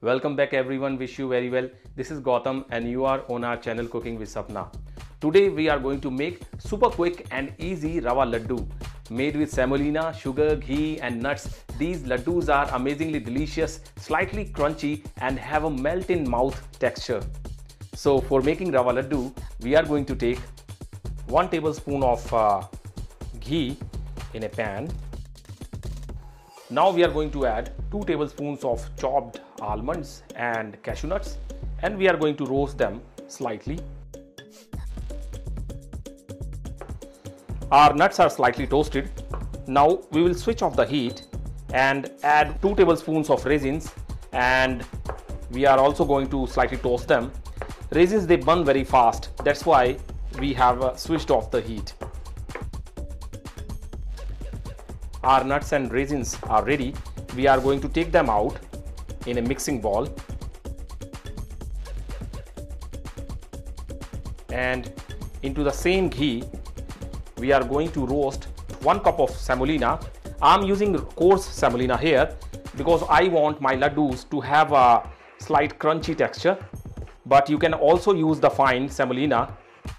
Welcome back everyone, wish you very well. This is Gautam and you are on our channel Cooking with Sapna. Today we are going to make super quick and easy Rava Laddu made with semolina, sugar, ghee and nuts. These laddus are amazingly delicious, slightly crunchy and have a melt in mouth texture. So for making Rava Laddu, we are going to take 1 tablespoon of ghee in a pan. Now we are going to add 2 tablespoons of chopped almonds and cashew nuts, and we are going to roast them slightly. Our nuts are slightly toasted. Now we will switch off the heat and add 2 tablespoons of raisins, and we are also going to slightly toast them. Raisins, they burn very fast, that's why we have switched off the heat. Our nuts and raisins are ready. We are going to take them out in a mixing bowl, and into the same ghee we are going to roast 1 cup of semolina. I am using coarse semolina here because I want my laddus to have a slight crunchy texture, but you can also use the fine semolina.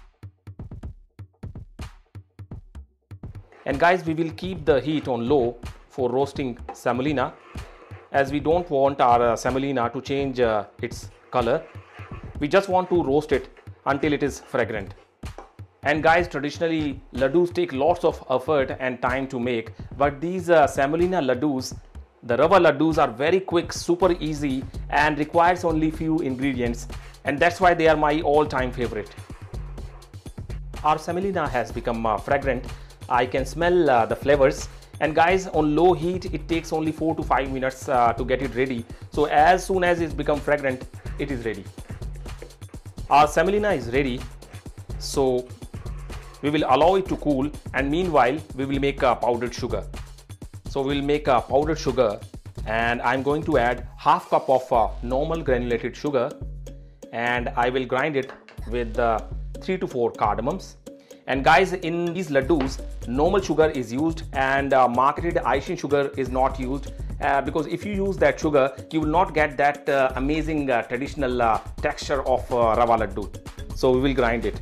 And guys, we will keep the heat on low for roasting semolina, as we don't want our semolina to change its color. We just want to roast it until it is fragrant. And guys, traditionally laddus take lots of effort and time to make, but these semolina laddus, the Rava laddus, are very quick, super easy and requires only few ingredients, and that's why they are my all-time favorite. Our semolina has become fragrant. I can smell the flavors, and guys, on low heat it takes only 4 to 5 minutes to get it ready. So as soon as it's become fragrant, it is ready. Our semolina is ready, so we will allow it to cool, and meanwhile we will make powdered sugar. So we will make powdered sugar, and I'm going to add half cup of normal granulated sugar, and I will grind it with 3 to 4 cardamoms. And guys, in these laddus, normal sugar is used, and marketed icing sugar is not used, because if you use that sugar, you will not get that amazing traditional texture of Rava laddu. So we will grind it.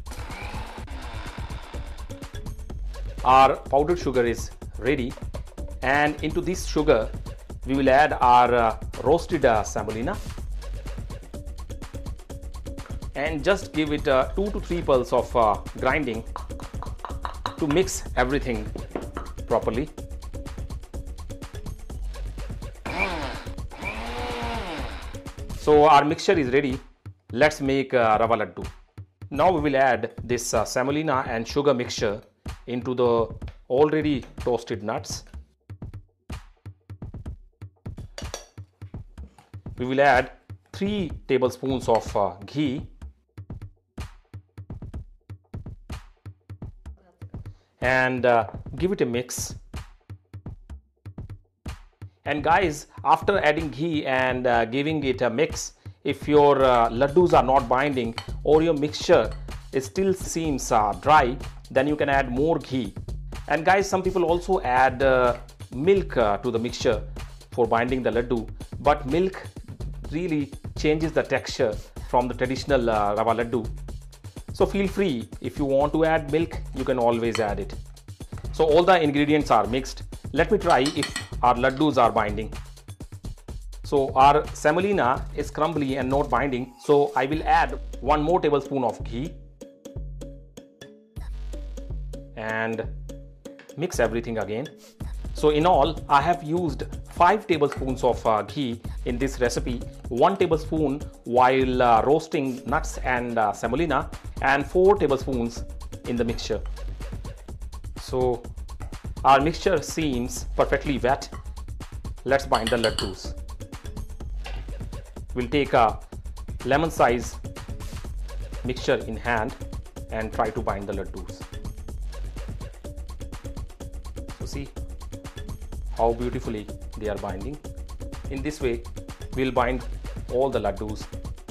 Our powdered sugar is ready, and into this sugar we will add our roasted semolina, and just give it 2 to 3 pulses of grinding to mix everything properly. So our mixture is ready. Let's make Rava laddu. Now we will add this semolina and sugar mixture into the already toasted nuts. We will add 3 tablespoons of ghee, and give it a mix. And guys, after adding ghee and giving it a mix, if your laddus are not binding or your mixture still seems dry, then you can add more ghee. And guys, some people also add milk to the mixture for binding the laddu, but milk really changes the texture from the traditional Rava laddu. So feel free, if you want to add milk, you can always add it. So all the ingredients are mixed. Let me try if our laddus are binding. So our semolina is crumbly and not binding, so I will add 1 more tablespoon of ghee and mix everything again. So in all, I have used 5 tablespoons of ghee in this recipe, 1 tablespoon while roasting nuts and semolina, and 4 tablespoons in the mixture. So our mixture seems perfectly wet. Let's bind the laddus. We'll take a lemon size mixture in hand and try to bind the laddus. So see how beautifully they are binding. In this way we'll bind all the laddus.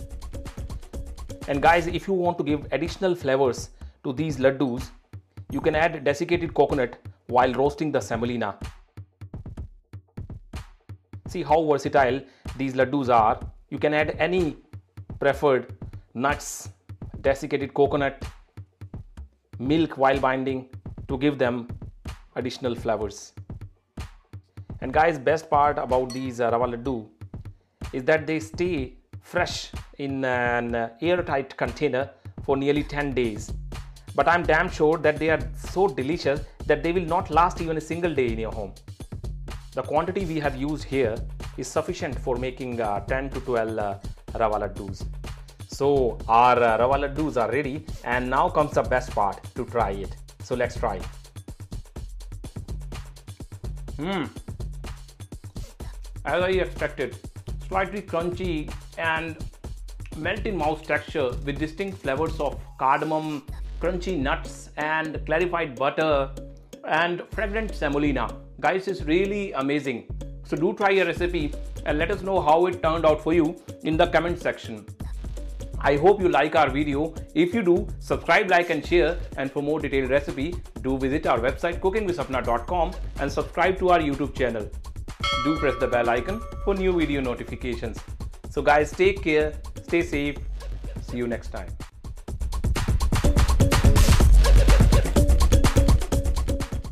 And guys, if you want to give additional flavors to these laddus, you can add desiccated coconut while roasting the semolina. See how versatile these laddus are, you can add any preferred nuts, desiccated coconut, milk while binding to give them additional flavors. And guys, best part about these Rava laddu is that they stay fresh in an airtight container for nearly 10 days. But I'm damn sure that they are so delicious that they will not last even a single day in your home. The quantity we have used here is sufficient for making 10 to 12 Rava laddus. So our Rava laddus are ready, and now comes the best part, to try it. So let's try. As I expected, slightly crunchy and melt in mouth texture with distinct flavors of cardamom, crunchy nuts and clarified butter and fragrant semolina. Guys, it's really amazing. So do try your recipe and let us know how it turned out for you in the comment section. I hope you like our video. If you do, subscribe, like and share, and for more detailed recipe, do visit our website cookingwithsapna.com and subscribe to our YouTube channel. Do press the bell icon for new video notifications. So guys, take care, stay safe, see you next time.